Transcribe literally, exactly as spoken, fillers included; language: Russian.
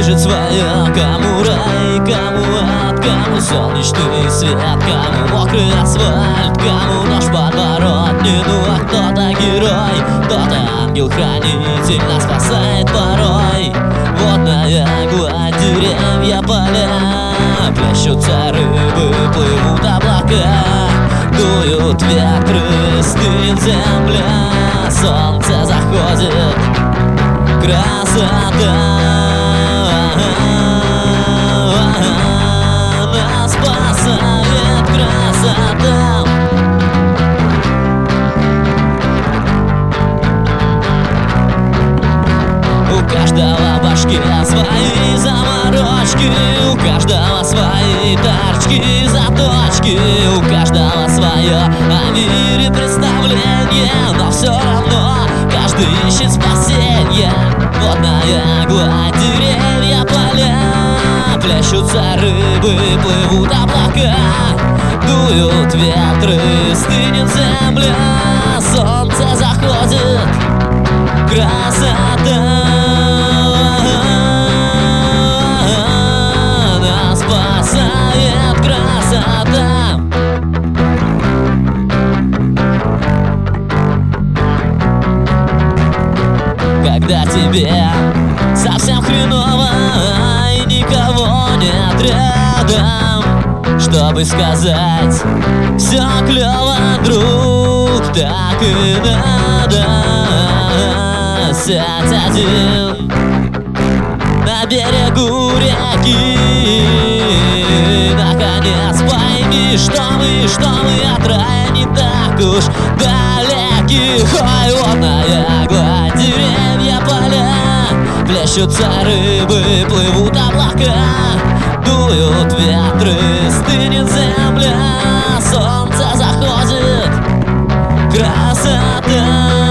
лежит своя, кому рай, кому ад, кому солнечный свет, кому мокрый асфальт, кому нож в подворотне. Ну а кто-то герой, кто-то ангел-хранитель, нас спасает порой. Водная гладь, деревья, поля, плещутся рыбы, плывут облака, дуют ветры, стынет земля, солнце заходит, красота нас спасает, красота. У каждого в башке свои заморочки, у каждого свои торчки, заточки, у каждого свое о мире представление, но все равно каждый ищет спасенье. Водная гладь, деревья, поля, плещутся рыбы, плывут облака, дуют ветры, стынет земля, солнце заходит, красота нас спасает, красота. Когда тебе совсем хреново и никого нет рядом, чтобы сказать: все клево, друг, так и надо. Сядь один на берегу реки, наконец пойми, что мы, что мы от рая не так уж далеки. Ой, водная гладь, деревья, поля, плещутся рыбы, плывут облака, дуют ветры, стынет земля, солнце заходит, красота.